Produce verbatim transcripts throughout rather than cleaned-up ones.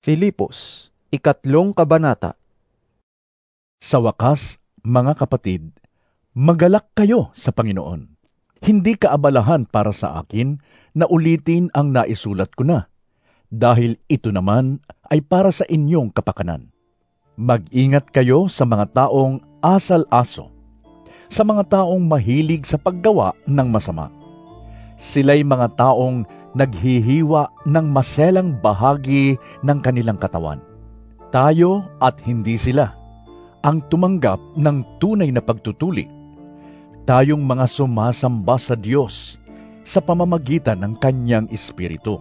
Filipos, ikatlong kabanata. Sa wakas, mga kapatid, magalak kayo sa Panginoon. Hindi kaabalahan para sa akin na ulitin ang naisulat ko na, dahil ito naman ay para sa inyong kapakanan. Mag-ingat kayo sa mga taong asal-aso, sa mga taong mahilig sa paggawa ng masama. Sila'y mga taong naghihiwa ng maselang bahagi ng kanilang katawan. Tayo at hindi sila ang tumanggap ng tunay na pagtutuli. Tayong mga sumasamba sa Diyos sa pamamagitan ng Kanyang Espiritu.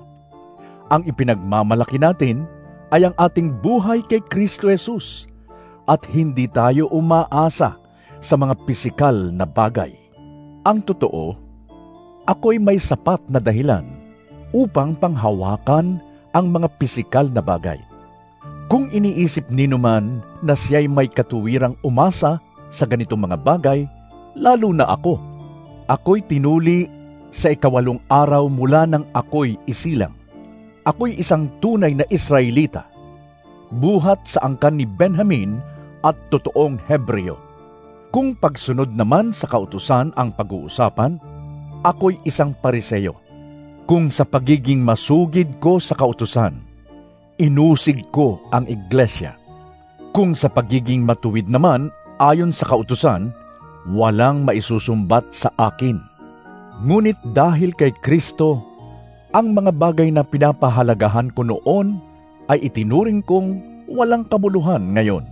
Ang ipinagmamalaki natin ay ang ating buhay kay Kristo Jesus at hindi tayo umaasa sa mga pisikal na bagay. Ang totoo, ako'y may sapat na dahilan upang panghawakan ang mga pisikal na bagay. Kung iniisip ninuman na siya'y may katuwirang umasa sa ganitong mga bagay, lalo na ako. Ako'y tinuli sa ikawalong araw mula nang ako'y isilang. Ako'y isang tunay na Israelita, buhat sa angkan ni Benjamin at totoong Hebreo. Kung pagsunod naman sa kautusan ang pag-uusapan, ako'y isang Pariseo. Kung sa pagiging masugid ko sa kautusan, inusig ko ang iglesia. Kung sa pagiging matuwid naman, ayon sa kautusan, walang maisusumbat sa akin. Ngunit dahil kay Kristo, ang mga bagay na pinapahalagahan ko noon ay itinuring kong walang kabuluhan ngayon.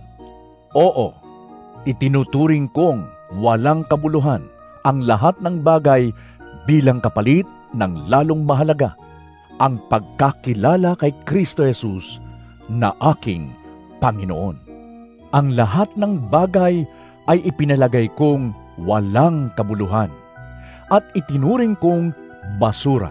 Oo, itinuturing kong walang kabuluhan ang lahat ng bagay bilang kapalit ng lalong mahalaga, ang pagkakilala kay Kristo Jesus na aking Panginoon. Ang lahat ng bagay ay ipinalagay kong walang kabuluhan at itinuring kong basura.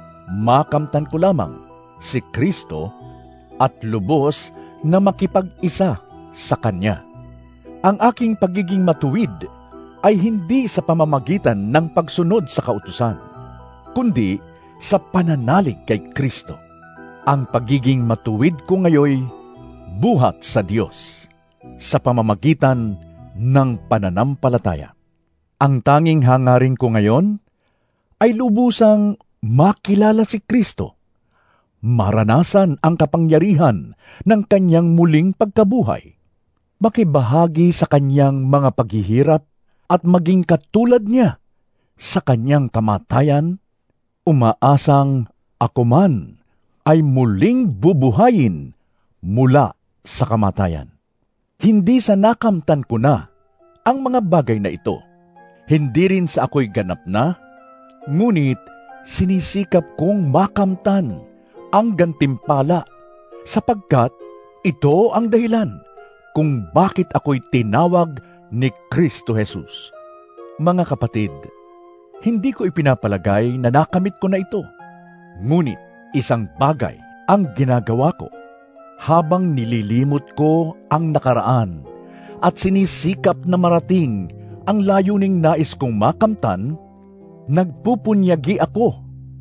Makamtan ko lamang si Kristo at lubos na makipag-isa sa Kanya. Ang aking pagiging matuwid ay hindi sa pamamagitan ng pagsunod sa kautusan, kundi sa pananalig kay Kristo. Ang pagiging matuwid ko ngayoy buhat sa Diyos, sa pamamagitan ng pananampalataya. Ang tanging hangarin ko ngayon ay lubusang makilala si Kristo, maranasan ang kapangyarihan ng Kanyang muling pagkabuhay, makibahagi sa Kanyang mga paghihirap at maging katulad niya sa Kanyang kamatayan. Umaasang ako man ay muling bubuhayin mula sa kamatayan. Hindi sa nakamtan ko na ang mga bagay na ito, hindi rin sa ako'y ganap na, ngunit sinisikap kong makamtan ang gantimpala, sapagkat ito ang dahilan kung bakit ako'y tinawag ni Kristo Jesus. Mga kapatid, hindi ko ipinapalagay na nakamit ko na ito. Ngunit isang bagay ang ginagawa ko. Habang nililimot ko ang nakaraan at sinisikap na marating ang layuning nais kong makamtan, nagpupunyagi ako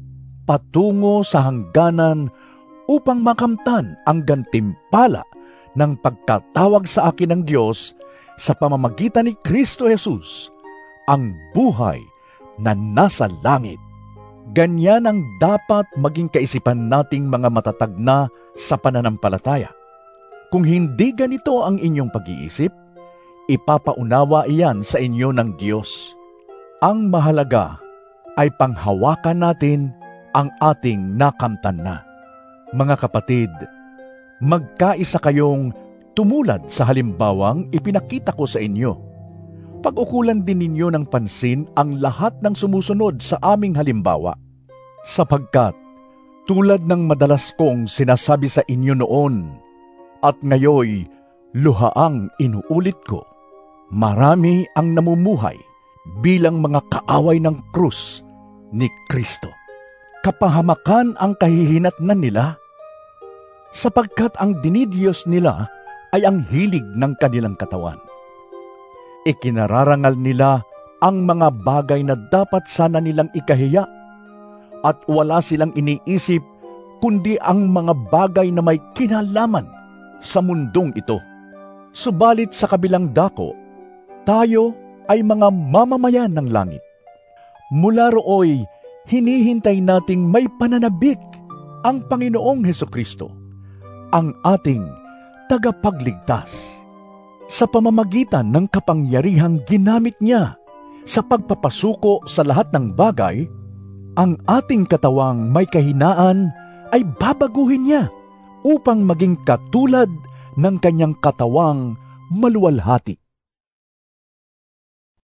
patungo sa hangganan upang makamtan ang gantimpala ng pagkatawag sa akin ng Diyos sa pamamagitan ni Kristo Jesus, ang buhay na nasa langit. Ganyan ang dapat maging kaisipan nating mga matatag na sa pananampalataya. Kung hindi ganito ang inyong pag-iisip, ipapaunawa iyan sa inyo ng Diyos. Ang mahalaga ay panghawakan natin ang ating nakamtan na. Mga kapatid, magkaisa kayong tumulad sa halimbawang ipinakita ko sa inyo. Pag-ukulan din ninyo ng pansin ang lahat ng sumusunod sa aming halimbawa, sapagkat tulad ng madalas kong sinasabi sa inyo noon at ngayoy luhaang inuulit ko, marami ang namumuhay bilang mga kaaway ng krus ni Kristo. Kapahamakan ang kahihinatnan nila, sapagkat ang dinidiyos nila ay ang hilig ng kanilang katawan. Ikinararangal nila ang mga bagay na dapat sana nilang ikahiya at wala silang iniisip kundi ang mga bagay na may kinalaman sa mundong ito. Subalit sa kabilang dako, tayo ay mga mamamayan ng langit. Mula rooy, hinihintay nating may pananabik ang Panginoong Hesukristo, ang ating tagapagligtas. Sa pamamagitan ng kapangyarihang ginamit niya sa pagpapasuko sa lahat ng bagay, ang ating katawang may kahinaan ay babaguhin niya upang maging katulad ng kanyang katawang maluwalhati.